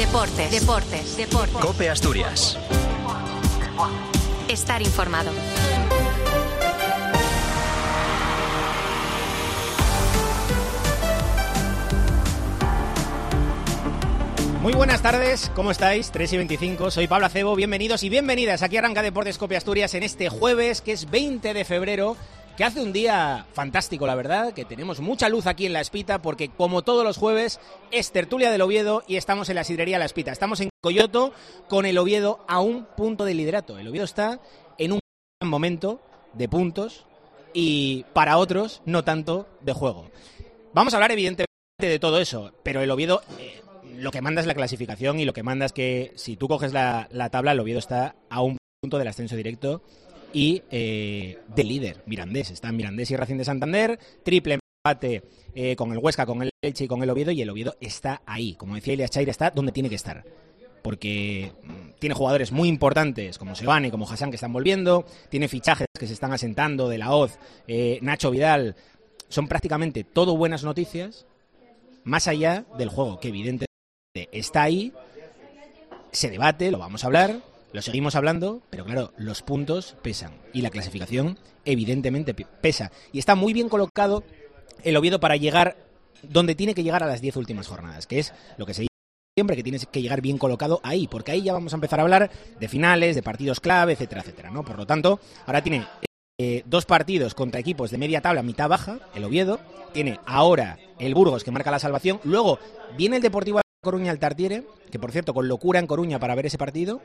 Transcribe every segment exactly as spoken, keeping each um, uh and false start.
Deportes, deportes, deportes. COPE Asturias. Estar informado. Muy buenas tardes, ¿cómo estáis? tres y veinticinco, soy Pablo Acebo, bienvenidos y bienvenidas. Aquí arranca Deportes COPE Asturias en este jueves, que es veinte de febrero, que hace un día fantástico, la verdad, que tenemos mucha luz aquí en La Espita, porque como todos los jueves es tertulia del Oviedo y estamos en la sidrería La Espita. Estamos en Coyoto con el Oviedo a un punto de liderato. El Oviedo está en un gran momento de puntos y para otros no tanto de juego. Vamos a hablar evidentemente de todo eso, pero el Oviedo... Eh, lo que manda es la clasificación y lo que manda es que si tú coges la, la tabla, el Oviedo está a un punto del ascenso directo y eh, de líder, Mirandés. Están Mirandés y Racing de Santander, triple empate eh, con el Huesca, con el Elche y con el Oviedo, y el Oviedo está ahí. Como decía Ilias Chaire, está donde tiene que estar. Porque tiene jugadores muy importantes como Sebane, como Hassan, que están volviendo, tiene fichajes que se están asentando de la Hoz, eh, Nacho Vidal. Son prácticamente todo buenas noticias, más allá del juego, que evidentemente está ahí, se debate, lo vamos a hablar, lo seguimos hablando, pero claro, los puntos pesan y la clasificación evidentemente pesa. Y está muy bien colocado el Oviedo para llegar donde tiene que llegar a las diez últimas jornadas, que es lo que se dice siempre, que tienes que llegar bien colocado ahí, porque ahí ya vamos a empezar a hablar de finales, de partidos clave, etcétera, etcétera, ¿no? Por lo tanto, ahora tiene eh, dos partidos contra equipos de media tabla, mitad baja, el Oviedo, tiene ahora el Burgos que marca la salvación, luego viene el Deportivo Coruña al Tartiere, que por cierto con locura en Coruña para ver ese partido,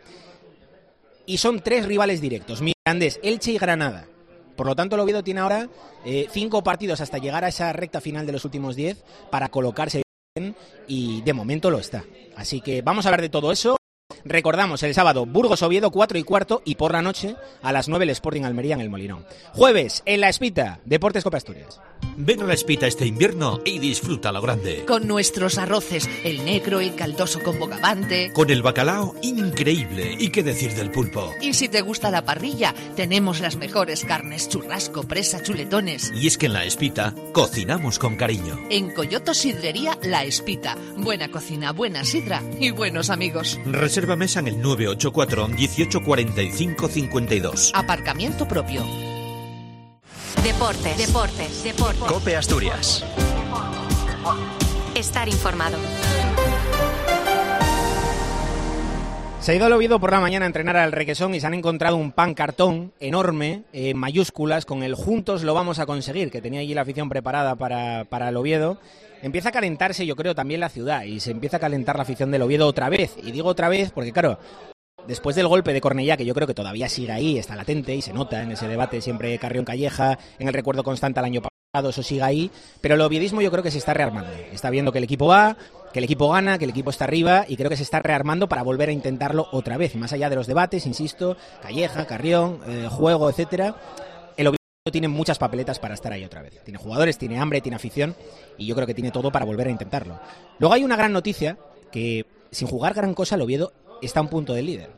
y son tres rivales directos, Mirandés, Elche y Granada. Por lo tanto el Oviedo tiene ahora eh, cinco partidos hasta llegar a esa recta final de los últimos diez para colocarse bien, y de momento lo está. Así que vamos a hablar de todo eso. Recordamos, el sábado Burgos Oviedo cuatro y cuarto, y por la noche a las nueve el Sporting Almería en el Molinón. Jueves en La Espita, Deportes COPE Asturias. Ven a La Espita este invierno y disfruta lo grande. Con nuestros arroces, el negro, el caldoso con bogavante. Con el bacalao increíble, y qué decir del pulpo. Y si te gusta la parrilla, tenemos las mejores carnes, churrasco, presa, chuletones. Y es que en La Espita cocinamos con cariño. En Coyoto Sidrería La Espita. Buena cocina, buena sidra y buenos amigos. Reserva mesa en el nueve ocho cuatro, dieciocho cuarenta y cinco cincuenta y dos. Aparcamiento propio. Deportes, deportes, deportes. COPE Asturias. Estar informado. Se ha ido al Oviedo por la mañana a entrenar al Requesón y se han encontrado un pan cartón enorme, en mayúsculas, con el "Juntos lo vamos a conseguir", que tenía allí la afición preparada para, para el Oviedo. Empieza a calentarse, yo creo, también la ciudad, y se empieza a calentar la afición del Oviedo otra vez. Y digo otra vez porque, claro, después del golpe de Cornellá, que yo creo que todavía sigue ahí, está latente y se nota en ese debate siempre Carrión-Calleja, en el recuerdo constante al año pasado, eso sigue ahí, pero el oviedismo yo creo que se está rearmando. Está viendo que el equipo va, que el equipo gana, que el equipo está arriba, y creo que se está rearmando para volver a intentarlo otra vez, más allá de los debates, insisto, Calleja, Carrión, eh, juego, etcétera. El Oviedo tiene muchas papeletas para estar ahí otra vez. Tiene jugadores, tiene hambre, tiene afición, y yo creo que tiene todo para volver a intentarlo. Luego hay una gran noticia, que sin jugar gran cosa el Oviedo está a un punto del líder.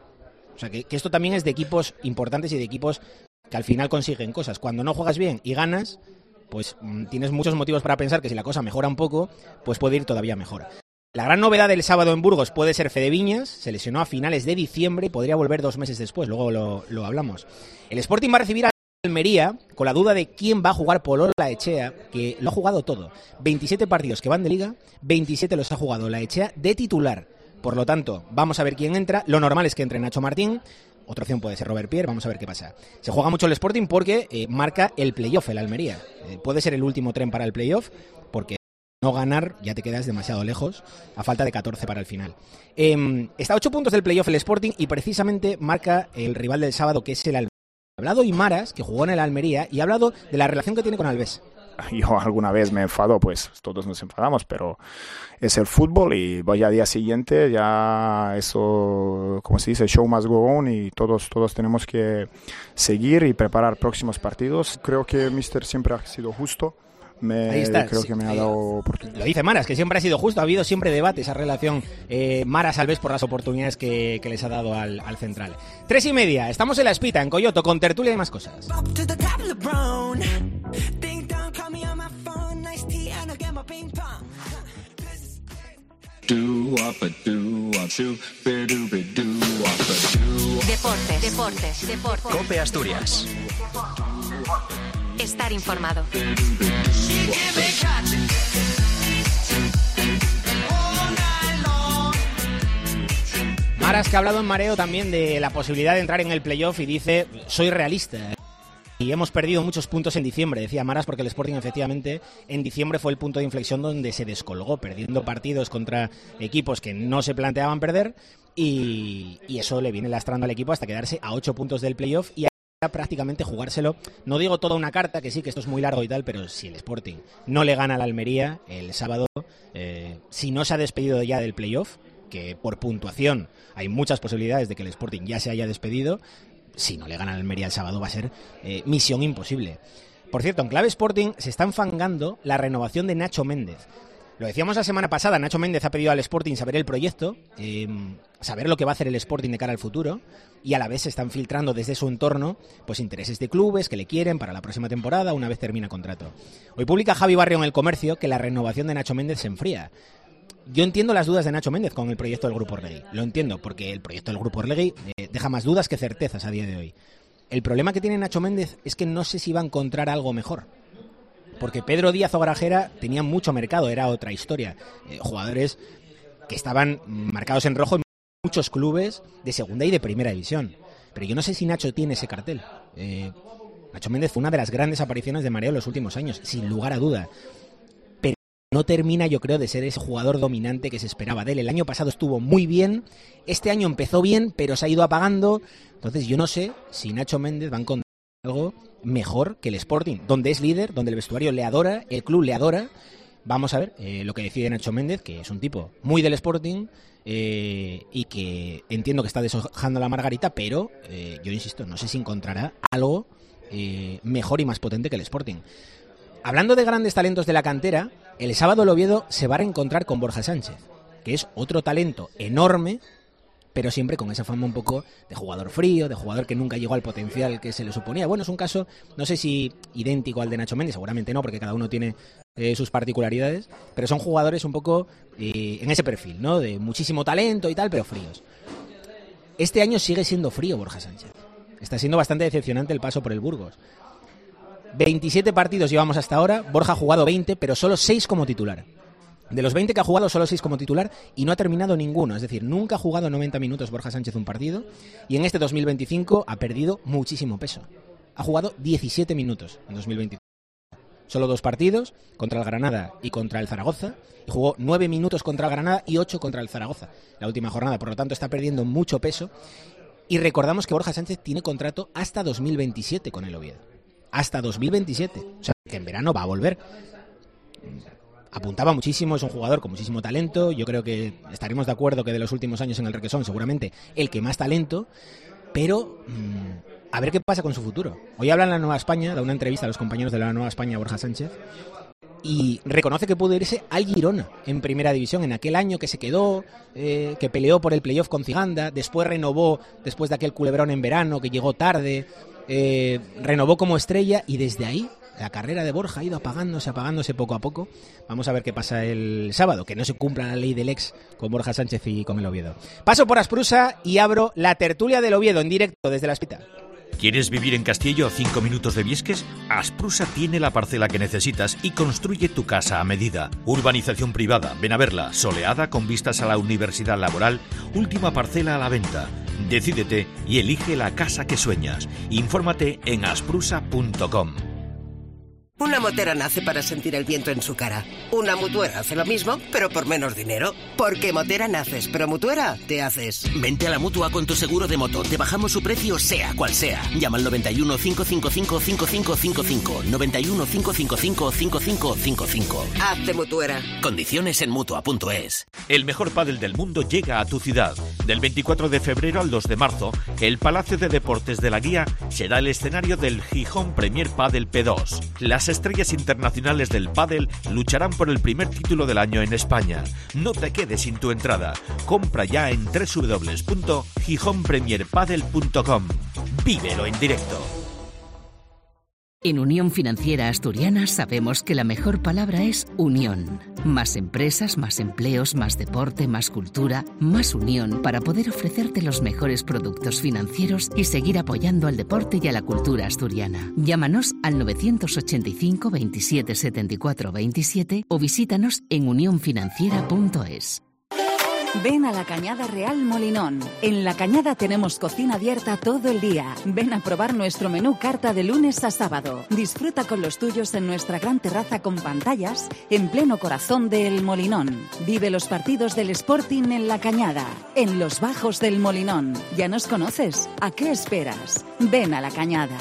O sea, que, que esto también es de equipos importantes y de equipos que al final consiguen cosas. Cuando no juegas bien y ganas, pues mmm, tienes muchos motivos para pensar que si la cosa mejora un poco, pues puede ir todavía mejor. La gran novedad del sábado en Burgos puede ser Fede Viñas, se lesionó a finales de diciembre y podría volver dos meses después, luego lo, lo hablamos. El Sporting va a recibir a Almería con la duda de quién va a jugar por Olaechea, que lo ha jugado todo. veintisiete partidos que van de liga, veintisiete los ha jugado Olaechea de titular. Por lo tanto, vamos a ver quién entra. Lo normal es que entre Nacho Martín. Otra opción puede ser Robert Pierre. Vamos a ver qué pasa. Se juega mucho el Sporting porque eh, marca el playoff el Almería. Eh, puede ser el último tren para el playoff, porque no ganar ya te quedas demasiado lejos, a falta de catorce para el final. Eh, está a ocho puntos del playoff el Sporting y precisamente marca el rival del sábado, que es el Almería. Ha hablado Imaras, que jugó en el Almería, y ha hablado de la relación que tiene con Alves. Yo alguna vez me enfado, pues todos nos enfadamos, pero es el fútbol y voy al día siguiente, ya eso, como se dice, show must go on, y todos, todos tenemos que seguir y preparar próximos partidos. Creo que Mister siempre ha sido justo. Me, Ahí está, creo sí, que me ha dado oportunidades. Lo dice Maras, que siempre ha sido justo. Ha habido siempre debate esa relación eh, Maras-Alves por las oportunidades que, que les ha dado al, al central. Tres y media, estamos en La Espita, en Coyoto, con tertulia y más cosas. Deportes, deportes, deportes. Cope Asturias. Estar informado. Maras, que ha hablado en Mareo también de la posibilidad de entrar en el playoff y dice, soy realista. Y hemos perdido muchos puntos en diciembre, decía Maras, porque el Sporting efectivamente en diciembre fue el punto de inflexión donde se descolgó, perdiendo partidos contra equipos que no se planteaban perder y, y eso le viene lastrando al equipo hasta quedarse a ocho puntos del playoff y a prácticamente jugárselo. No digo toda una carta, que sí, que esto es muy largo y tal, pero si el Sporting no le gana al Almería el sábado, eh, si no se ha despedido ya del playoff, que por puntuación hay muchas posibilidades de que el Sporting ya se haya despedido, si no le gana al Almería el sábado va a ser eh, misión imposible. Por cierto, en clave Sporting se está enfangando la renovación de Nacho Méndez. Lo decíamos la semana pasada, Nacho Méndez ha pedido al Sporting saber el proyecto, eh, saber lo que va a hacer el Sporting de cara al futuro, y a la vez se están filtrando desde su entorno pues intereses de clubes que le quieren para la próxima temporada una vez termina contrato. Hoy publica Javi Barrio en El Comercio que la renovación de Nacho Méndez se enfría. Yo entiendo las dudas de Nacho Méndez con el proyecto del Grupo Orlegui. Lo entiendo, porque el proyecto del Grupo Orlegui eh, deja más dudas que certezas a día de hoy. El problema que tiene Nacho Méndez es que no sé si va a encontrar algo mejor. Porque Pedro Díaz o Grajera tenía mucho mercado, era otra historia. Eh, jugadores que estaban marcados en rojo en muchos clubes de segunda y de primera división. Pero yo no sé si Nacho tiene ese cartel. Eh, Nacho Méndez fue una de las grandes apariciones de Mareo en los últimos años, sin lugar a duda. No termina, yo creo, de ser ese jugador dominante que se esperaba de él. El año pasado estuvo muy bien, este año empezó bien, pero se ha ido apagando. Entonces yo no sé si Nacho Méndez va a encontrar algo mejor que el Sporting, donde es líder, donde el vestuario le adora, el club le adora. Vamos a ver eh, lo que decide Nacho Méndez, que es un tipo muy del Sporting eh, y que entiendo que está deshojando la margarita, pero eh, yo insisto, no sé si encontrará algo eh, mejor y más potente que el Sporting. Hablando de grandes talentos de la cantera, el sábado el Oviedo se va a reencontrar con Borja Sánchez, que es otro talento enorme, pero siempre con esa fama un poco de jugador frío, de jugador que nunca llegó al potencial que se le suponía. Bueno, es un caso, no sé si idéntico al de Nacho Méndez, seguramente no, porque cada uno tiene eh, sus particularidades, pero son jugadores un poco eh, en ese perfil, ¿no? De muchísimo talento y tal, pero fríos. Este año sigue siendo frío Borja Sánchez. Está siendo bastante decepcionante el paso por el Burgos. veintisiete partidos llevamos hasta ahora, Borja ha jugado veinte, pero solo seis como titular. De los veinte que ha jugado, solo seis como titular y no ha terminado ninguno. Es decir, nunca ha jugado noventa minutos Borja Sánchez un partido y en este dos mil veinticinco ha perdido muchísimo peso. Ha jugado diecisiete minutos en dos mil veinticinco. Solo dos partidos, contra el Granada y contra el Zaragoza. Y jugó nueve minutos contra el Granada y ocho contra el Zaragoza, la última jornada. Por lo tanto, está perdiendo mucho peso. Y recordamos que Borja Sánchez tiene contrato hasta dos mil veintisiete con el Oviedo. Hasta dos mil veintisiete, o sea, que en verano va a volver. Apuntaba muchísimo, es un jugador con muchísimo talento, yo creo que estaremos de acuerdo que de los últimos años en el Requesón seguramente el que más talento, pero mmm, a ver qué pasa con su futuro. Hoy habla en La Nueva España, da una entrevista a los compañeros de La Nueva España, Borja Sánchez, y reconoce que pudo irse al Girona en primera división en aquel año que se quedó, eh, que peleó por el playoff con Ciganda, después renovó después de aquel culebrón en verano que llegó tarde. Eh, renovó como estrella y desde ahí la carrera de Borja ha ido apagándose, apagándose poco a poco. Vamos a ver qué pasa el sábado, que no se cumpla la ley del ex con Borja Sánchez y con el Oviedo. Paso por Asprusa y abro la tertulia del Oviedo en directo desde la Espita. ¿Quieres vivir en Castillo a cinco minutos de Viesques? Asprusa tiene la parcela que necesitas y construye tu casa a medida. Urbanización privada, ven a verla, soleada con vistas a la Universidad Laboral, última parcela a la venta. Decídete y elige la casa que sueñas. Infórmate en asprusa punto com. Una motera nace para sentir el viento en su cara. Una mutuera hace lo mismo, pero por menos dinero. Porque motera naces, pero mutuera te haces. Vente a la Mutua con tu seguro de moto. Te bajamos su precio sea cual sea. Llama al noventa y uno, cinco cinco cinco, cinco cinco cinco cinco. noventa y uno, cinco cinco cinco, cinco cinco cinco cinco. Hazte mutuera. Condiciones en mutua punto es. El mejor pádel del mundo llega a tu ciudad. Del veinticuatro de febrero al dos de marzo, el Palacio de Deportes de la Guía será el escenario del Gijón Premier Padel P dos. Las estrellas internacionales del pádel lucharán por el primer título del año en España. No te quedes sin tu entrada. Compra ya en doble u doble u doble u punto gijón premier padel punto com. Vívelo en directo. En Unión Financiera Asturiana sabemos que la mejor palabra es unión. Más empresas, más empleos, más deporte, más cultura, más unión para poder ofrecerte los mejores productos financieros y seguir apoyando al deporte y a la cultura asturiana. Llámanos al novecientos ochenta y cinco veintisiete setenta y cuatro veintisiete o visítanos en unión financiera punto es. Ven a la Cañada Real Molinón. En la Cañada tenemos cocina abierta todo el día. Ven a probar nuestro menú carta de lunes a sábado. Disfruta con los tuyos en nuestra gran terraza con pantallas en pleno corazón de El Molinón. Vive los partidos del Sporting en la Cañada, en los bajos del Molinón. ¿Ya nos conoces? ¿A qué esperas? Ven a la Cañada.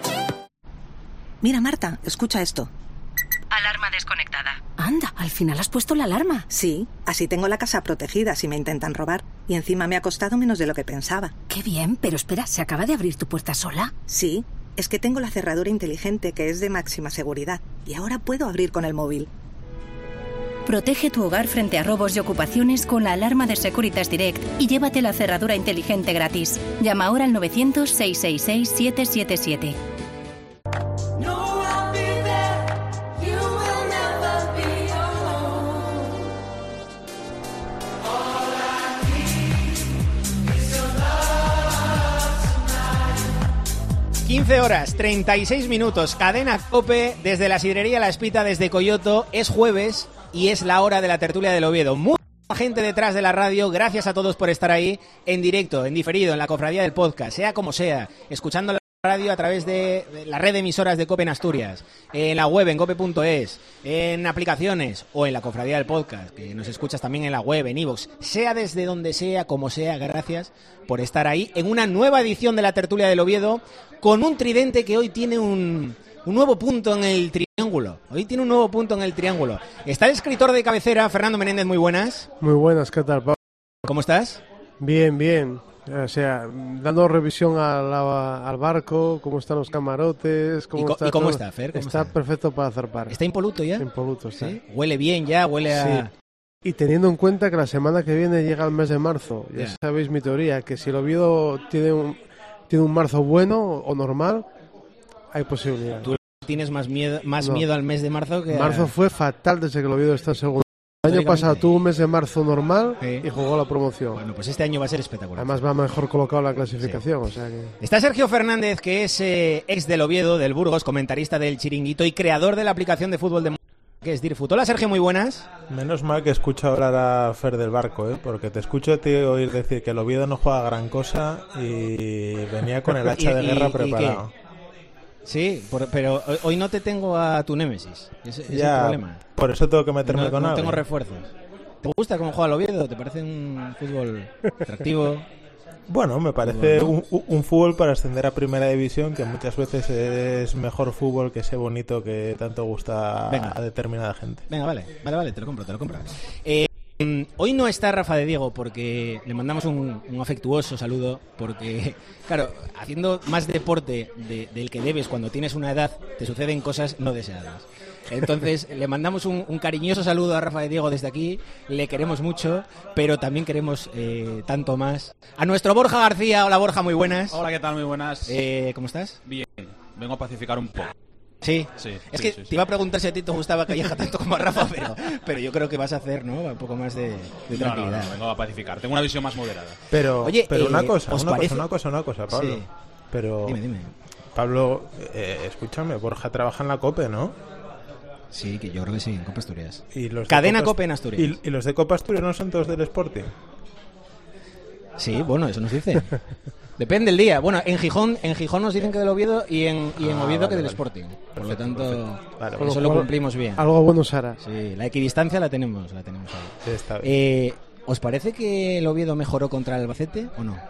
Mira, Marta, escucha esto. Alarma desconectada. Anda, al final has puesto la alarma. Sí, así tengo la casa protegida si me intentan robar. Y encima me ha costado menos de lo que pensaba. Qué bien, pero espera, ¿se acaba de abrir tu puerta sola? Sí, es que tengo la cerradura inteligente que es de máxima seguridad. Y ahora puedo abrir con el móvil. Protege tu hogar frente a robos y ocupaciones con la alarma de Securitas Direct y llévate la cerradura inteligente gratis. Llama ahora al novecientos, seiscientos sesenta y seis, siete siete siete. quince horas, treinta y seis minutos, Cadena COPE, desde la sidrería La Espita, desde Coyoto. Es jueves y es la hora de la tertulia del Oviedo. Mucha gente detrás de la radio, gracias a todos por estar ahí, en directo, en diferido, en la cofradía del podcast, sea como sea, escuchando la radio a través de la red de emisoras de COPE en Asturias, en la web, en cope punto es, en aplicaciones o en la cofradía del podcast, que nos escuchas también en la web, en iVoox, sea desde donde sea, como sea, gracias por estar ahí en una nueva edición de la tertulia del Oviedo, con un tridente que hoy tiene un, un nuevo punto en el triángulo. Hoy tiene un nuevo punto en el triángulo. Está el escritor de cabecera, Fernando Menéndez, muy buenas. Muy buenas, ¿qué tal, Pablo? ¿Cómo estás? Bien, bien. O sea, dando revisión a la, al barco, cómo están los camarotes, cómo ¿Y, co- está ¿y cómo todo. está, Fer? ¿Cómo está, está perfecto para zarpar. ¿Está impoluto ya? Impoluto, está. ¿Sí? Huele bien ya, huele a... Sí. Y teniendo en cuenta que la semana que viene llega el mes de marzo, ya yeah. sabéis mi teoría, que si el Oviedo tiene un, tiene un marzo bueno o normal, hay posibilidad. Tú tienes más miedo, más no. miedo al mes de marzo que... Marzo a... fue fatal desde que el Oviedo está en segundo. El año pasado tuvo un mes de marzo normal sí. y jugó la promoción. Bueno, pues este año va a ser espectacular. Además va mejor colocado en la clasificación. Sí. O sea que... Está Sergio Fernández, que es eh, ex del Oviedo, del Burgos, comentarista del Chiringuito y creador de la aplicación de fútbol de... que es Dirfut. Hola, Sergio, muy buenas. Menos mal que escucho hablar a Fer del Barco, ¿eh? Porque te escucho te oír decir que el Oviedo no juega gran cosa y venía con el hacha de guerra y, preparado. ¿Y sí, por, pero hoy no te tengo a tu némesis. Ese es ya, el problema. Por eso tengo que meterme no, con no algo. No tengo refuerzos. ¿Te gusta cómo juega el Oviedo? ¿Te parece un fútbol atractivo? Bueno, me parece un, un fútbol para ascender a Primera División, que muchas veces es mejor fútbol que ese bonito que tanto gusta Venga. a determinada gente. Venga, vale, vale, vale, te lo compro, te lo compro. Eh, hoy no está Rafa de Diego porque le mandamos un, un afectuoso saludo porque, claro, haciendo más deporte de, del que debes cuando tienes una edad, te suceden cosas no deseadas. Entonces le mandamos un, un cariñoso saludo a Rafa de Diego desde aquí, le queremos mucho, pero también queremos eh, tanto más a nuestro Borja García. Hola Borja, muy buenas. Hola, ¿qué tal? Muy buenas. Eh, ¿Cómo estás? Bien, vengo a pacificar un poco. Sí, sí es sí, que sí, te sí. iba a preguntar si a ti te gustaba Calleja tanto como a Rafa, pero, pero yo creo que vas a hacer, ¿no? Un poco más de, de tranquilidad. No, no, no, vengo a pacificar, tengo una visión más moderada. Pero, Oye, pero eh, una cosa, ¿os una parece? cosa, una cosa, una cosa, Pablo. Sí. Pero, dime, dime. Pablo, eh, escúchame, Borja trabaja en la COPE, ¿no? Sí, que yo creo que sí, en Copa Asturias. ¿Y los Cadena Copa COPE en Asturias. ¿Y, ¿Y los de Copa Asturias no son todos del Sporting? Sí, bueno, eso nos dice. Depende el día. Bueno, en Gijón, en Gijón nos dicen que del Oviedo y en, y en ah, Oviedo vale, que del vale. Sporting. Por Perfecto, lo tanto, vale, eso bueno, lo cumplimos bien. Algo bueno será. Sí, la equidistancia la tenemos, la tenemos ahí. Sí, está bien. Eh, ¿Os parece que el Oviedo mejoró contra el Albacete o no?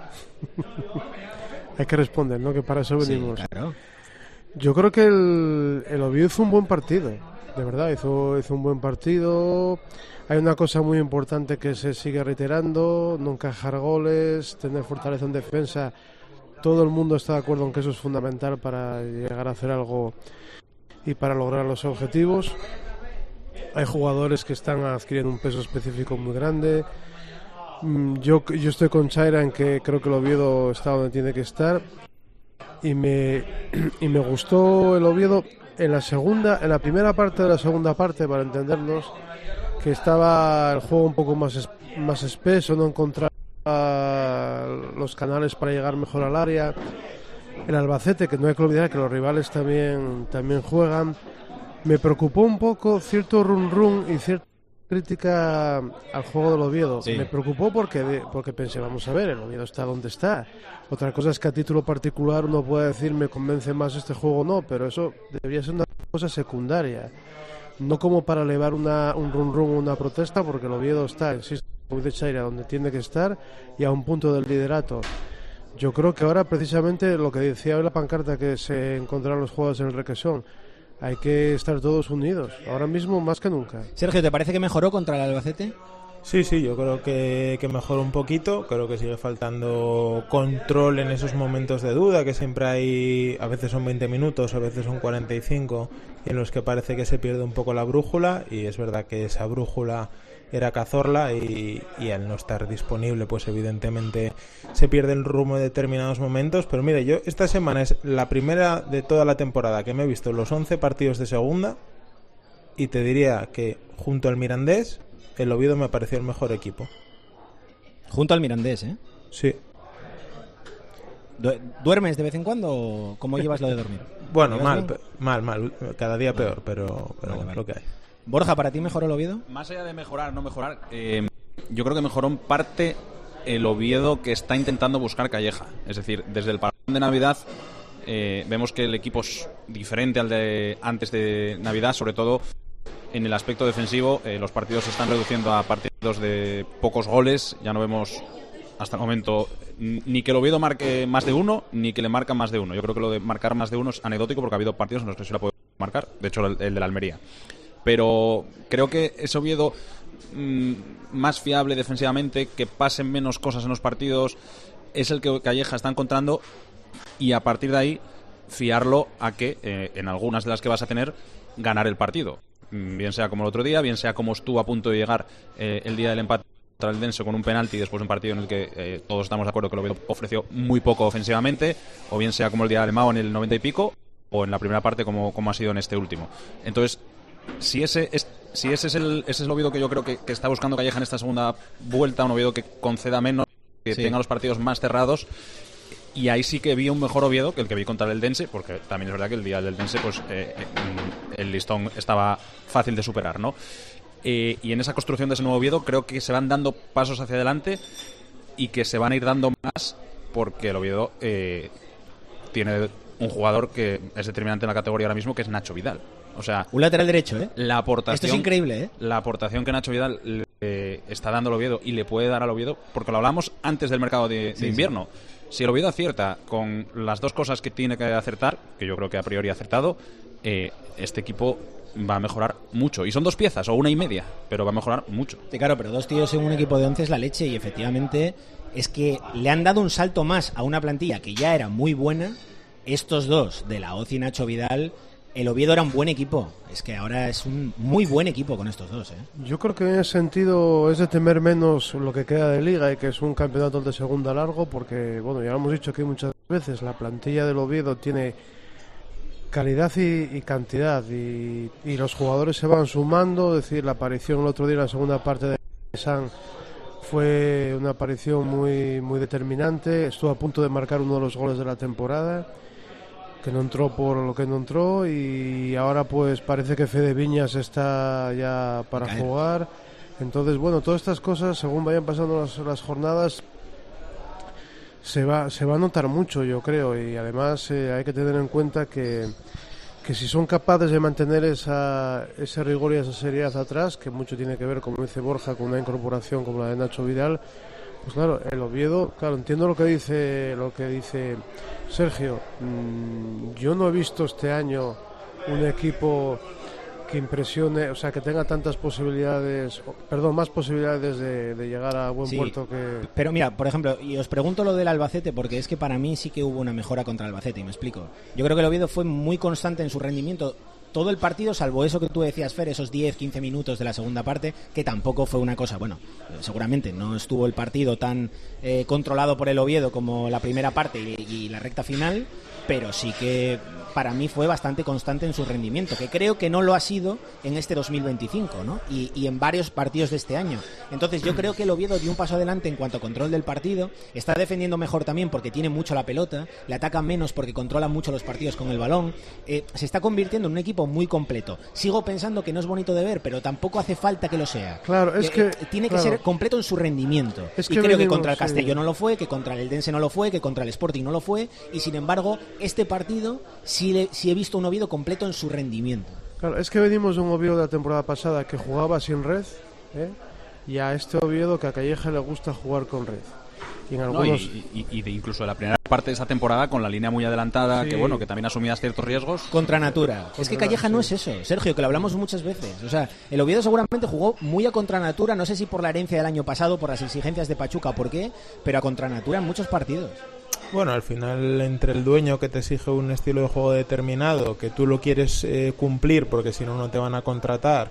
Hay que responder, ¿no? Que para eso venimos. Sí, claro. Yo creo que el, el Oviedo hizo un buen partido. De verdad, hizo, hizo un buen partido. Hay una cosa muy importante que se sigue reiterando, no encajar goles, tener fortaleza en defensa. Todo el mundo está de acuerdo en que eso es fundamental para llegar a hacer algo y para lograr los objetivos. Hay jugadores que están adquiriendo un peso específico muy grande. Yo, yo estoy con Chaira en que creo que el Oviedo está donde tiene que estar. y me y me gustó el Oviedo en la segunda, en la primera parte de la segunda parte, para entendernos, que estaba el juego un poco más es, más espeso, no encontraba los canales para llegar mejor al área. El Albacete, que no hay que olvidar que los rivales también también juegan. Me preocupó un poco cierto run run y cierta crítica al juego del Oviedo. Sí. Me preocupó porque porque pensé, vamos a ver, el Oviedo está donde está. Otra cosa es que a título particular uno puede decir me convence más este juego o no, pero eso debería ser una cosa secundaria. No como para elevar una, un run run o una protesta, porque el Oviedo está, insisto, de Chaira, donde tiene que estar y a un punto del liderato. Yo creo que ahora precisamente lo que decía hoy la pancarta que se encontraron los jugadores en el Requesón, hay que estar todos unidos, ahora mismo más que nunca. Sergio, ¿te parece que mejoró contra el Albacete? Sí, sí, yo creo que, que mejoró un poquito. Creo que sigue faltando control en esos momentos de duda, que siempre hay, a veces son veinte minutos, a veces son cuarenta y cinco, en los que parece que se pierde un poco la brújula, y es verdad que esa brújula era Cazorla, y, y al no estar disponible, pues evidentemente se pierde el rumbo en determinados momentos. Pero mire, yo esta semana es la primera de toda la temporada que me he visto los once partidos de segunda, y te diría que junto al Mirandés el Oviedo me pareció el mejor equipo. Junto al Mirandés, ¿eh? Sí. ¿Duermes de vez en cuando o cómo llevas lo de dormir? Bueno, mal, pe- mal, mal, cada día peor, pero, pero vale, bueno, vale. lo que hay. Borja, ¿para ti mejoró el Oviedo? Más allá de mejorar, no mejorar, eh, yo creo que mejoró en parte el Oviedo que está intentando buscar Calleja. Es decir, desde el parón de Navidad eh, vemos que el equipo es diferente al de antes de Navidad, sobre todo en el aspecto defensivo. Eh, los partidos se están reduciendo a partidos de pocos goles. Ya no vemos hasta el momento ni que el Oviedo marque más de uno, ni que le marcan más de uno. Yo creo que lo de marcar más de uno es anecdótico, porque ha habido partidos en los que se la puede marcar. De hecho, el, el de la Almería. Pero creo que ese Oviedo mmm, más fiable defensivamente, que pasen menos cosas en los partidos, es el que Calleja está encontrando, y a partir de ahí fiarlo a que eh, en algunas de las que vas a tener, ganar el partido. Bien sea como el otro día, bien sea como estuvo a punto de llegar eh, el día del empate contra el Dense con un penalti después de un partido en el que eh, todos estamos de acuerdo que lo ofreció muy poco ofensivamente, o bien sea como el día del Mao en el noventa y pico, o en la primera parte como, como ha sido en este último. Entonces, si ese es, si ese es el ese es el Oviedo que yo creo que, que está buscando Calleja en esta segunda vuelta, un Oviedo que conceda menos, que sí, tenga los partidos más cerrados. Y ahí sí que vi un mejor Oviedo que el que vi contra el Dense, porque también es verdad que el día del Dense pues eh, el listón estaba fácil de superar, ¿no? Eh, y en esa construcción de ese nuevo Oviedo creo que se van dando pasos hacia adelante, y que se van a ir dando más, porque el Oviedo eh, tiene un jugador que es determinante en la categoría ahora mismo, que es Nacho Vidal. O sea, un lateral derecho, ¿eh? La aportación, esto es increíble, ¿eh? La aportación que Nacho Vidal eh, está dando al Oviedo, y le puede dar al Oviedo, porque lo hablamos antes del mercado de, de sí, invierno. Sí. Si el Oviedo acierta con las dos cosas que tiene que acertar, que yo creo que a priori ha acertado, eh, este equipo va a mejorar mucho. Y son dos piezas, o una y media, pero va a mejorar mucho. Sí, claro, pero dos tíos en un equipo de once es la leche, y efectivamente es que le han dado un salto más a una plantilla que ya era muy buena. Estos dos, de la Oz y Nacho Vidal, el Oviedo era un buen equipo. Es que ahora es un muy buen equipo con estos dos, ¿eh? Yo creo que en ese sentido es de temer menos lo que queda de Liga, y que es un campeonato de segunda largo, porque, bueno, ya lo hemos dicho aquí muchas veces, la plantilla del Oviedo tiene calidad y, y cantidad, y, y los jugadores se van sumando. Es decir, la aparición el otro día en la segunda parte de San fue una aparición muy, muy determinante. Estuvo a punto de marcar uno de los goles de la temporada, que no entró por lo que no entró, y ahora pues parece que Fede Viñas está ya para Caer. jugar. Entonces, bueno, todas estas cosas, según vayan pasando las, las jornadas, se va se va a notar mucho, yo creo. Y además eh, hay que tener en cuenta que, que si son capaces de mantener esa, ese rigor y esa seriedad atrás, que mucho tiene que ver, como dice Borja, con una incorporación como la de Nacho Vidal, pues claro, el Oviedo, claro, entiendo lo que dice lo que dice Sergio. Mm, yo no he visto este año un equipo que impresione, o sea, que tenga tantas posibilidades, perdón, más posibilidades de, de llegar a buen sí, puerto que... Pero mira, por ejemplo, y os pregunto lo del Albacete, porque es que para mí sí que hubo una mejora contra el Albacete, y me explico. Yo creo que el Oviedo fue muy constante en su rendimiento todo el partido, salvo eso que tú decías, Fer, esos diez quince minutos de la segunda parte, que tampoco fue una cosa, bueno, seguramente no estuvo el partido tan eh, controlado por el Oviedo como la primera parte y, y la recta final, pero sí que para mí fue bastante constante en su rendimiento, que creo que no lo ha sido en este dos mil veinticinco, ¿no? Y, y en varios partidos de este año. Entonces yo creo que el Oviedo dio un paso adelante en cuanto a control del partido, está defendiendo mejor también porque tiene mucho la pelota, le ataca menos porque controla mucho los partidos con el balón, eh, se está convirtiendo en un equipo muy completo. Sigo pensando que no es bonito de ver, pero tampoco hace falta que lo sea. Claro, es eh, que... Eh, tiene que claro. ser completo en su rendimiento. Es y que creo venimos, que contra el Castelló sí. no lo fue, que contra el Eldense no lo fue, que contra el Sporting no lo fue, y sin embargo, este partido sí, le, sí he visto un Oviedo completo en su rendimiento. Claro, es que venimos de un Oviedo de la temporada pasada que jugaba sin red, ¿eh? Y a este Oviedo que a Calleja le gusta jugar con red. Y en algunos... No, y, y, y de incluso de la primera parte de esta temporada con la línea muy adelantada, Sí. que bueno, que también asumías ciertos riesgos. Contra natura. Contra es que Calleja sí. no es eso, Sergio, que lo hablamos muchas veces. O sea, el Oviedo seguramente jugó muy a contra natura, no sé si por la herencia del año pasado, por las exigencias de Pachuca o por qué, pero a contra natura en muchos partidos. Bueno, al final entre el dueño que te exige un estilo de juego determinado, que tú lo quieres eh, cumplir porque si no no te van a contratar,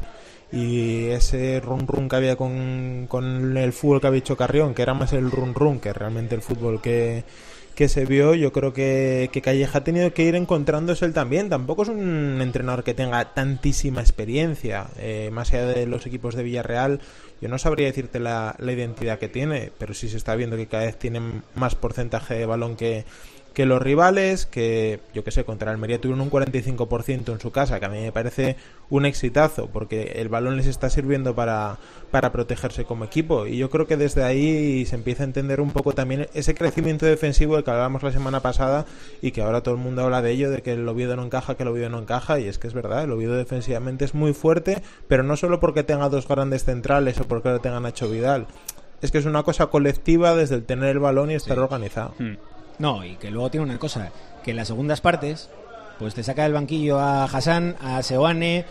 y ese run run que había con, con el fútbol que había hecho Carrión, que era más el run run que realmente el fútbol que, que se vio, yo creo que, que Calleja ha tenido que ir encontrándose él también. Tampoco es un entrenador que tenga tantísima experiencia, eh, más allá de los equipos de Villarreal. Yo no sabría decirte la, la identidad que tiene, pero sí se está viendo que cada vez tienen más porcentaje de balón que, que los rivales, que yo que sé, contra Almería tuvieron un cuarenta y cinco por ciento en su casa, que a mí me parece un exitazo, porque el balón les está sirviendo para, para protegerse como equipo, y yo creo que desde ahí se empieza a entender un poco también ese crecimiento defensivo del que hablábamos la semana pasada, y que ahora todo el mundo habla de ello, de que el Oviedo no encaja, que el Oviedo no encaja, y es que es verdad, el Oviedo defensivamente es muy fuerte, pero no solo porque tenga dos grandes centrales o porque lo tenga Nacho Vidal, es que es una cosa colectiva desde el tener el balón y estar sí. organizado. Hmm. No, y que luego tiene una cosa, que en las segundas partes, pues te saca del banquillo a Hassan, a Seoane,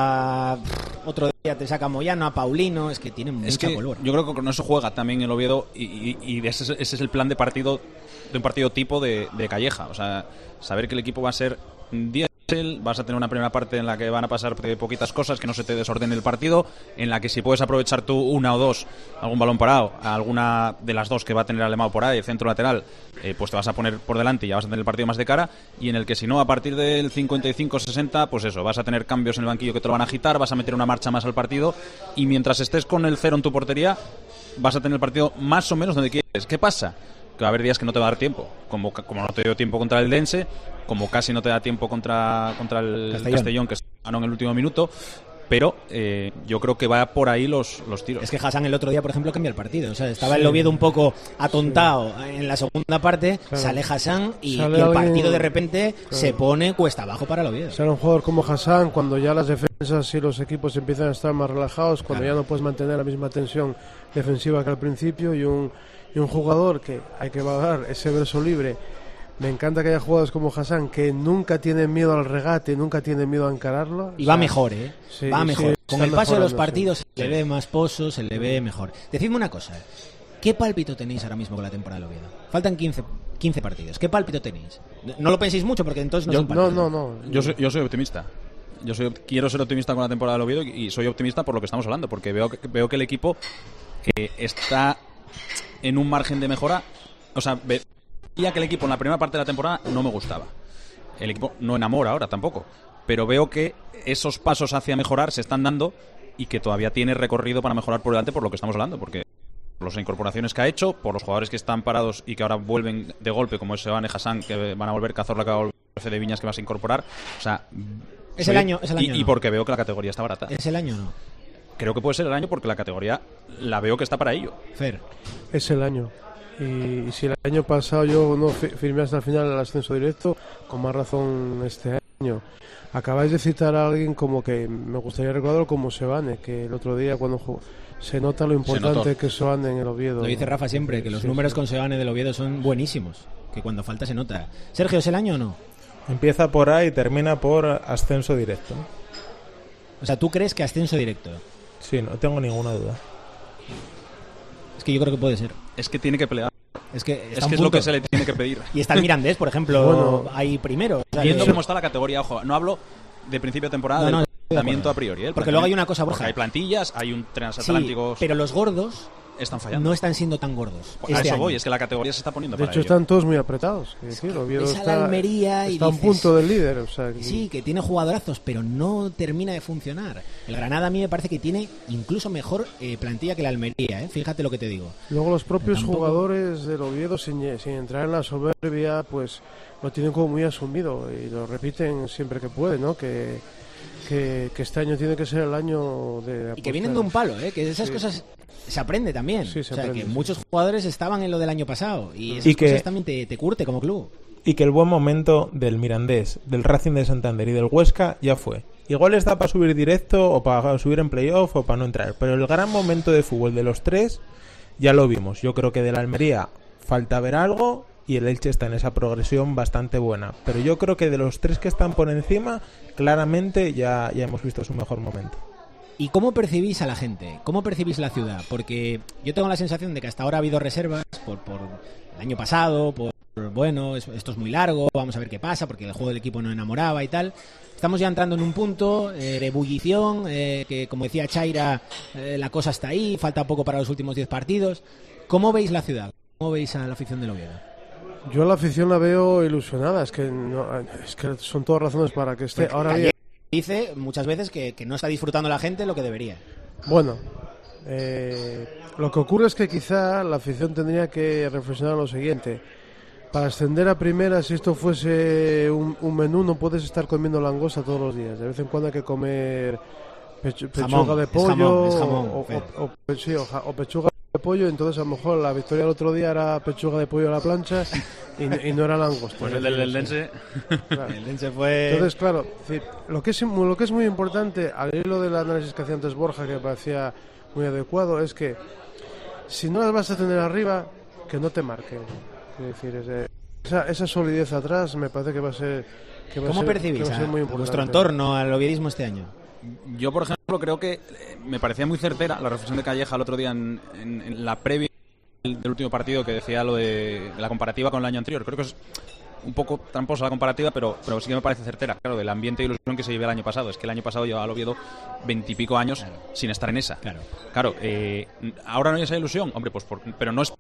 a otro día te saca a Moyano, a Paulino, es que tiene mucha es que color. Yo creo que con eso juega también el Oviedo, y, y, y ese, es, ese es el plan de partido, de un partido tipo de, de Calleja, o sea, saber que el equipo va a ser diésel, vas a tener una primera parte en la que van a pasar poquitas cosas, que no se te desordene el partido, en la que si puedes aprovechar tú una o dos, algún balón parado, alguna de las dos que va a tener Alemão por ahí, el centro lateral, eh, pues te vas a poner por delante y ya vas a tener el partido más de cara, y en el que si no, a partir del cincuenta y cinco sesenta, pues eso, vas a tener cambios en el banquillo que te lo van a agitar, vas a meter una marcha más al partido, y mientras estés con el cero en tu portería, vas a tener el partido más o menos donde quieres. ¿Qué pasa? Que va a haber días que no te va a dar tiempo, como, como no te dio tiempo contra el Dense, como casi no te da tiempo contra, contra el Castellón, Castellón que ganó en el último minuto, pero eh, yo creo que va por ahí los, los tiros. Es que Hassan el otro día, por ejemplo, cambia el partido, o sea, estaba sí. el Oviedo un poco atontado sí. en la segunda parte, claro. sale Hassan y, sale y el alguien... partido de repente claro. se pone cuesta abajo para el Oviedo. Sale un jugador como Hassan, cuando ya las defensas y los equipos empiezan a estar más relajados, cuando claro. ya no puedes mantener la misma tensión defensiva que al principio, y un y un jugador que hay que valorar ese verso libre. Me encanta que haya jugadores como Hassan que nunca tienen miedo al regate, nunca tienen miedo a encararlo. Y va sea, mejor, ¿eh? Sí, va mejor. Sí, Con el paso de los partidos sí. se le ve más pozo, se le ve mejor. Decidme una cosa, ¿qué pálpito tenéis ahora mismo con la temporada del Oviedo? Faltan quince, quince partidos. ¿Qué pálpito tenéis? No lo penséis mucho porque entonces no yo, es un pálpito. No, no, no. Yo soy, yo soy optimista. Yo soy, quiero ser optimista con la temporada del Oviedo, y soy optimista por lo que estamos hablando, porque veo que, veo que el equipo eh, está en un margen de mejora. O sea, veía que el equipo en la primera parte de la temporada no me gustaba. El equipo no enamora ahora tampoco, pero veo que esos pasos hacia mejorar se están dando y que todavía tiene recorrido para mejorar por delante, por lo que estamos hablando, porque por las incorporaciones que ha hecho, por los jugadores que están parados y que ahora vuelven de golpe, como es Seoane, Hassan, que van a volver, Cazorla, que va a volver, F de Viñas, que vas a incorporar. O sea, es el año, es el año y, no. y porque veo que la categoría está barata. ¿Es el año o no? Creo que puede ser el año porque la categoría la veo que está para ello. Fer. Es el año. Y, y si el año pasado yo no firmé hasta el final el ascenso directo, con más razón este año. Acabáis de citar a alguien como que me gustaría recordarlo como Seoane, que el otro día cuando jugó, se nota lo importante que es Seoane en el Oviedo. Lo dice Rafa siempre, que los sí, números sí. con Seoane del Oviedo son buenísimos, que cuando falta se nota. Sergio, ¿es el año o no? Empieza por A y termina por ascenso directo. O sea, ¿tú crees que ascenso directo? Sí, no tengo ninguna duda. Es que yo creo que puede ser. Es que tiene que pelear. Es que, es, que es lo que se le tiene que pedir. Y está el Mirandés, por ejemplo, bueno, ahí primero. O sea, viendo que... cómo está la categoría, ojo, no hablo de principio de temporada No, no, del planteamiento a priori. ¿eh? El Porque luego hay una cosa, Borja. Porque hay plantillas, hay un transatlánticos... Sí, pero los gordos están fallando. no están siendo tan gordos. A este eso año. voy, es que la categoría se está poniendo De para hecho, ello. están todos muy apretados. Es decir, Oviedo Ves a la está, Almería y está a un dices- punto del líder. O sea, que- Sí, que tiene jugadorazos, pero no termina de funcionar. El Granada a mí me parece que tiene incluso mejor eh, plantilla que la Almería, ¿eh? Fíjate lo que te digo. Luego los propios Tampoco- jugadores del Oviedo, sin, sin entrar en la soberbia, pues lo tienen como muy asumido y lo repiten siempre que pueden, ¿no? Que, que, que este año tiene que ser el año de... Y que vienen de un palo, ¿eh? Que esas Sí. cosas se aprende también. Sí, se o sea, aprende, que sí. muchos jugadores estaban en lo del año pasado y esas Y que- cosas también te, te curte como club. Y que el buen momento del Mirandés, del Racing de Santander y del Huesca ya fue. Igual está para subir directo o para subir en playoff o para no entrar. Pero el gran momento de fútbol de los tres ya lo vimos. Yo creo que de la Almería falta ver algo y el Elche está en esa progresión bastante buena. Pero yo creo que de los tres que están por encima, claramente ya, ya hemos visto su mejor momento. ¿Y cómo percibís a la gente? ¿Cómo percibís la ciudad? Porque yo tengo la sensación de que hasta ahora ha habido reservas por, por el año pasado, por, bueno, es- esto es muy largo, vamos a ver qué pasa, porque el juego del equipo no enamoraba y tal. Estamos ya entrando en un punto eh, de ebullición, eh, que como decía Chaira, eh, la cosa está ahí, falta poco para los últimos diez partidos. ¿Cómo veis la ciudad? ¿Cómo veis a la afición del Oviedo? Yo la afición la veo ilusionada, es que, no- es que son todas razones para que esté. Porque Ahora ayer bien, dice muchas veces que, que no está disfrutando la gente lo que debería. bueno, eh, lo que ocurre es que quizá la afición tendría que reflexionar lo siguiente. Para ascender a primera, si esto fuese un, un menú, no puedes estar comiendo langosta todos los días. De vez en cuando hay que comer pechu- pechuga Jamón, de es pollo jamón, es jamón, o, Fer. o- o pe- sí, o ja- o pechuga de pollo. Entonces, a lo mejor la victoria del otro día era pechuga de pollo a la plancha y, no- y no era langosta. Pues el del del Dense... Claro. El Dense fue... Entonces, claro, es decir, lo que es lo que es muy importante al hilo del análisis que hacía antes Borja, que me parecía muy adecuado, es que si no las vas a tener arriba, que no te marquen. Es decir, es de- esa, esa solidez atrás me parece que va a ser que va a ¿Cómo ser- percibís que va a a, ser muy a importante. vuestro entorno, al oviedismo este año? Yo, por ejemplo, creo que eh, me parecía muy certera la reflexión de Calleja el otro día en, en- en la previa del, del último partido, que decía lo de, de la comparativa con el año anterior. Creo que es un poco tramposa la comparativa, pero, pero sí que me parece certera. Claro, del ambiente e ilusión que se vive el año pasado. Es que el año pasado llevaba al Oviedo veintipico años Claro. sin estar en esa. Claro. Claro, eh, ahora no hay esa ilusión. Hombre, pues por- pero no es...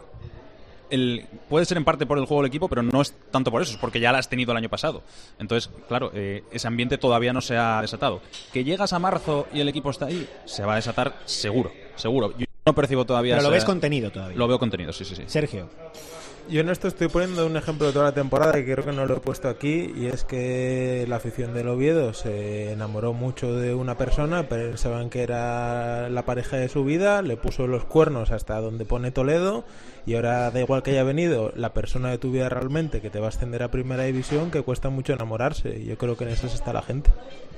El, puede ser en parte por el juego del equipo, pero no es tanto por eso, es porque ya la has tenido el año pasado. Entonces, claro, eh, ese ambiente todavía no se ha desatado. Que llegas a marzo y el equipo está ahí, se va a desatar seguro, seguro. Yo no percibo todavía... Pero lo esa- ves contenido todavía. Lo veo contenido, sí, sí, sí. Sergio. Yo en esto estoy poniendo un ejemplo de toda la temporada que creo que no lo he puesto aquí, y es que la afición del Oviedo se enamoró mucho de una persona, pensaban que era la pareja de su vida, le puso los cuernos hasta donde pone Toledo, y ahora da igual que haya venido la persona de tu vida realmente, que te va a ascender a primera división, que cuesta mucho enamorarse, y yo creo que en eso está la gente.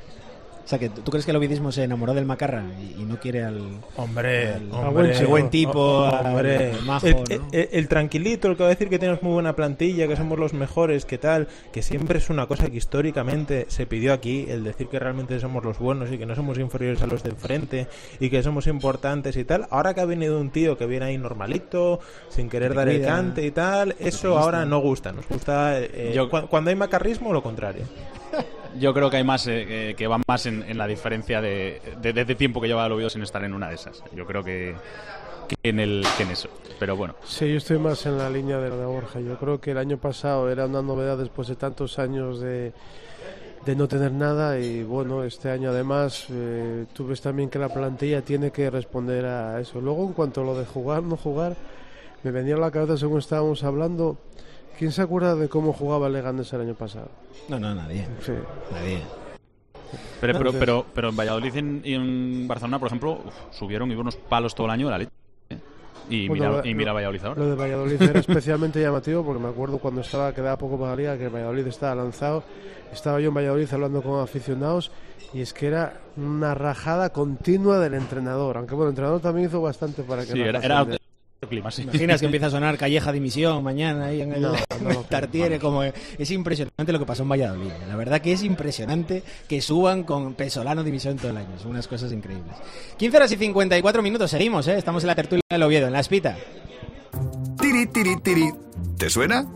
O sea, que tú crees que el ovidismo se enamoró del Macarra y, y no quiere al... Hombre, al- hombre, al buen tipo, o- o- al- hombre. al majo, el, ¿no? el- el tranquilito, el que va a decir que tenemos muy buena plantilla, que somos los mejores, que tal, que siempre es una cosa que históricamente se pidió aquí, el decir que realmente somos los buenos y que no somos inferiores a los de enfrente y que somos importantes y tal. Ahora que ha venido un tío que viene ahí normalito, sin querer Te dar el cuida, cante y tal, eso ahora no gusta. Nos gusta eh, Yo- cu- cuando hay macarrismo, lo contrario. Yo creo que hay más, eh, eh, que va más en, en la diferencia de, de, de- de tiempo que lleva el Oviedo sin estar en una de esas. Yo creo que, que en el que en eso. Pero bueno. Sí, yo estoy más en la línea de lo de Borja. Yo creo que el año pasado era una novedad después de tantos años de, de no tener nada, y bueno, este año además eh, tú ves también que la plantilla tiene que responder a eso. Luego, en cuanto a lo de jugar, no jugar, me venía a la cabeza según estábamos hablando, ¿quién se acuerda de cómo jugaba el Leganés el año pasado? No, no, nadie. Sí. Nadie. Pero, pero, Entonces- pero, pero en Valladolid y en, y en Barcelona, por ejemplo, uf, subieron y hubo unos palos todo el año de la leche. ¿eh? Y, Bueno, mira, lo- y mira Valladolid ahora. Lo de Valladolid era especialmente llamativo porque me acuerdo cuando estaba, quedaba poco para la liga, que Valladolid estaba lanzado. Estaba yo en Valladolid hablando con aficionados y es que era una rajada continua del entrenador. Aunque bueno, el entrenador también hizo bastante para que Sí, no era, pasase era de- otro clima, sí. Imaginas que empieza a sonar Calleja dimisión mañana ahí en el, No, en no, el Tartiere, como es impresionante lo que pasó en Valladolid. La verdad que es impresionante que suban con Pesolano dimisión todo el año. Son unas cosas increíbles. quince horas y cincuenta y cuatro minutos, seguimos, ¿eh? Estamos en la tertulia del Oviedo, en la Espita. Tiri, tiri, tiri. ¿Te suena?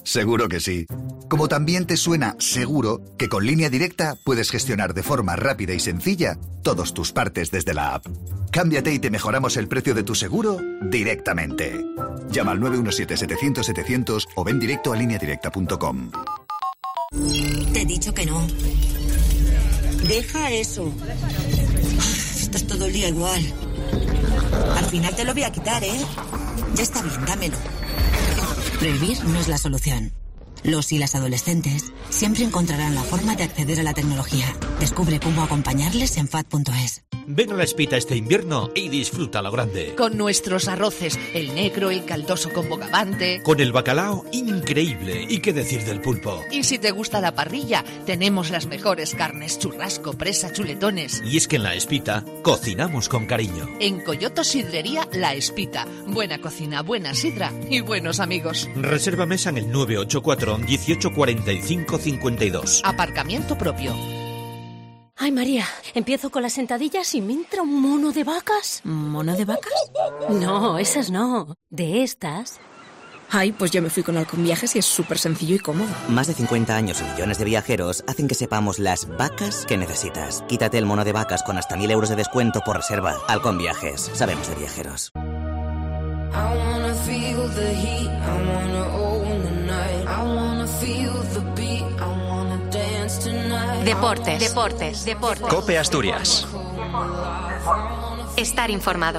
Seguro que sí. Como también te suena seguro que con Línea Directa puedes gestionar de forma rápida y sencilla todos tus partes desde la app. Cámbiate y te mejoramos el precio de tu seguro directamente. Llama al nueve uno siete, setecientos, setecientos o ven directo a línea directa punto com. Te he dicho que no. Deja eso. Esto es todo el día igual. Al final te lo voy a quitar, ¿eh? Ya está bien, dámelo. Prohibir no es la solución. Los y las adolescentes siempre encontrarán la forma de acceder a la tecnología. Descubre cómo acompañarles en fat punto es. Ven a La Espita este invierno y disfruta lo grande. Con nuestros arroces, el negro, el caldoso con bogavante. Con el bacalao increíble. ¿Y qué decir del pulpo? Y si te gusta la parrilla, tenemos las mejores carnes: churrasco, presa, chuletones. Y es que en La Espita cocinamos con cariño. En Coyoto Sidrería La Espita. Buena cocina, buena sidra y buenos amigos. Reserva mesa en el nueve ocho cuatro, dieciocho, cuarenta y cinco, cincuenta y dos. Aparcamiento propio. Ay, María, empiezo con las sentadillas y me entra un mono de vacas. ¿Mono de vacas? No, esas no. De estas. Ay, pues yo me fui con Halcón Viajes y es súper sencillo y cómodo. Más de cincuenta años y millones de viajeros hacen que sepamos las vacas que necesitas. Quítate el mono de vacas con hasta mil euros de descuento por reserva. Halcón Viajes. Sabemos de viajeros. Deportes, deportes, deportes. COPE Asturias. Estar informado.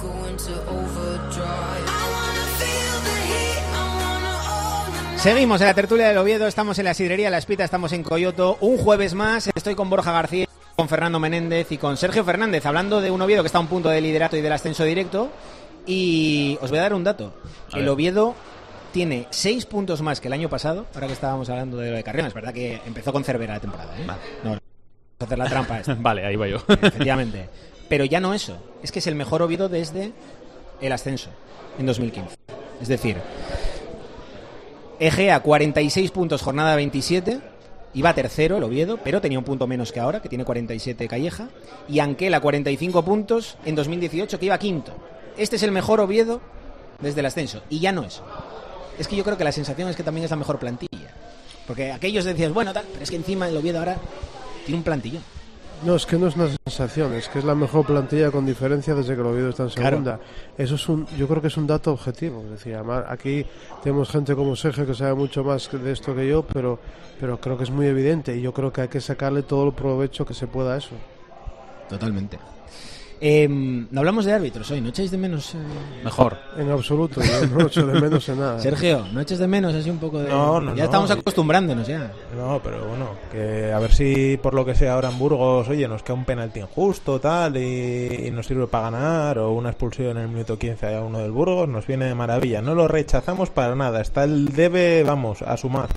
Seguimos en la tertulia del Oviedo, estamos en la sidrería La Espita, estamos en Coyoto. Un jueves más, estoy con Borja García, con Fernando Menéndez y con Sergio Fernández, hablando de un Oviedo que está a un punto de liderato y del ascenso directo. Y os voy a dar un dato. A El ver. Oviedo tiene seis puntos más que el año pasado, ahora que estábamos hablando de lo de Carrión. Es verdad que empezó con Cervera la temporada, ¿eh? Vale. No, vamos a hacer la trampa esta. Vale, ahí va yo. Efectivamente. Pero ya no eso, es que es el mejor Oviedo desde el ascenso, en dos mil quince. Es decir, Egea cuarenta y seis puntos, jornada veintisiete, iba tercero el Oviedo, pero tenía un punto menos que ahora, que tiene cuarenta y siete Calleja, y Anquela cuarenta y cinco puntos en dos mil dieciocho, que iba quinto. Este es el mejor Oviedo desde el ascenso, y ya no eso. Es que yo creo que la sensación es que también es la mejor plantilla. Porque aquellos decían, bueno, tal, pero es que encima el Oviedo ahora tiene un plantillón. No, es que no es una sensación, es que es la mejor plantilla con diferencia desde que el Oviedo está en segunda. Claro. Eso es un, yo creo que es un dato objetivo. Es decir, además, aquí tenemos gente como Sergio que sabe mucho más de esto que yo, pero, pero creo que es muy evidente y yo creo que hay que sacarle todo el provecho que se pueda a eso. Totalmente. Eh, no hablamos de árbitros hoy, ¿no echáis de menos? Eh... Mejor. En absoluto, yo no echo de menos en nada. Sergio, ¿no eches de menos así un poco de...? No, no, ya no. estamos acostumbrándonos ya. No, pero bueno, que a ver si por lo que sea ahora en Burgos, oye, nos queda un penalti injusto, tal, y, y nos sirve para ganar, o una expulsión en el minuto quince a uno del Burgos, nos viene de maravilla. No lo rechazamos para nada, está el debe, vamos, a sumar.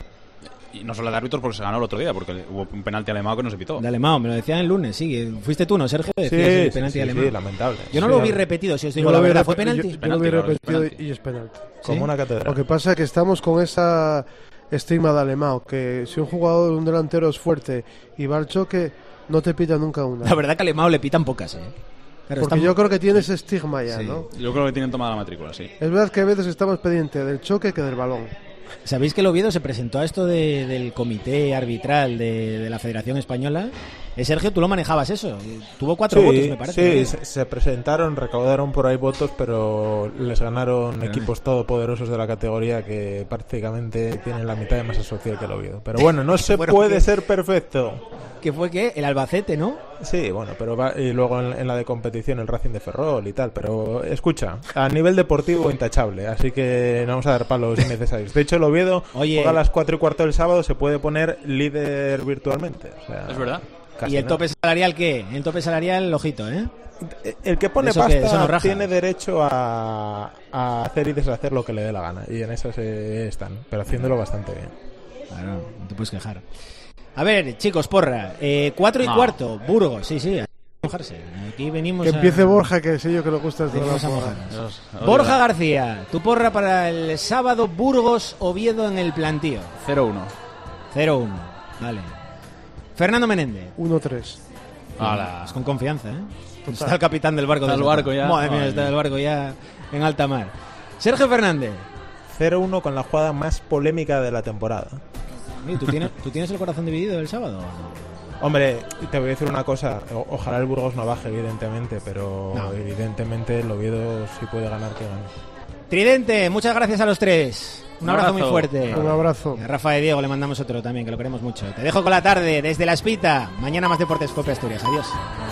Y no solo de árbitros porque se ganó el otro día, porque hubo un penalti alemán que no se pitó. De Alemão, me lo decían el lunes, sí. Fuiste tú, ¿no, Sergio? Sí, Decías el sí, penalti sí, Alemão. sí, lamentable. Yo no Sí, lo vi a ver. repetido, si os Yo digo lo la vi verdad. repe- ¿Fue penalti? Yo, yo Penalti, lo vi claro, es repetido penalti. y es penalti. Como ¿Sí? una catedral. Lo que pasa es que estamos con esa estigma de Alemão, que si un jugador, un delantero es fuerte y va al choque, no te pita nunca una. La verdad que a Alemão le pitan pocas, ¿eh? Claro, Porque estamos- yo creo que tiene ese estigma ya, Sí. ¿no? Yo creo que tienen tomada la matrícula, sí. Es verdad que a veces estamos pendientes del choque que del balón. ¿Sabéis que el Oviedo se presentó a esto de, del comité arbitral de, de la Federación Española? Eh, Sergio, tú lo manejabas eso. Tuvo cuatro Sí, votos, me parece. sí, se, se presentaron, recaudaron por ahí votos, pero les ganaron Pero- equipos todopoderosos de la categoría que prácticamente tienen la mitad de masa social que el Oviedo. Pero bueno, no se ¿Fueron puede qué? ser perfecto. ¿Qué fue qué? El Albacete, ¿no? Sí, bueno, pero va, y luego en, en la de competición el Racing de Ferrol y tal, pero escucha, a nivel deportivo intachable, así que no vamos a dar palos innecesarios. De hecho, el Oviedo Oye. juega a las cuatro y cuarto del sábado, se puede poner líder virtualmente. O sea, Es verdad. casi ¿Y el nada. tope salarial qué? El tope salarial, ojito, ¿eh? El que pone Eso que- eso pasta no raja. tiene derecho a, a hacer y deshacer lo que le dé la gana, y en eso se están, pero haciéndolo bastante bien. Claro, no te puedes quejar. A ver, chicos, porra. Eh, cuatro y No. cuarto, Burgos. Sí, sí, a mojarse. Aquí venimos Que a... empiece Borja, que sé yo que le gusta esto de la Venimos a porra. mojarnos. Dios, Borja García, tu porra para el sábado, Burgos, Oviedo en el plantío. cero uno. cero uno, vale. Fernando Menéndez. uno tres. Hala. Es con confianza, ¿eh? Está el capitán del barco. Está el desatado. barco ya. Madre mía, Madre está mía. el barco ya en alta mar. Sergio Fernández. cero uno con la jugada más polémica de la temporada. ¿Tú tienes, ¿Tú tienes el corazón dividido el sábado? Hombre, te voy a decir una cosa. O- ojalá el Burgos no baje, evidentemente, pero No. evidentemente el Oviedo si puede ganar, que gane. Tridente, muchas gracias a los tres. Un, Un abrazo, abrazo. muy fuerte. Un abrazo. Y a Rafa y Diego le mandamos otro también, que lo queremos mucho. Te dejo con la tarde desde La Espita. Mañana más Deportes Cope Asturias. Adiós.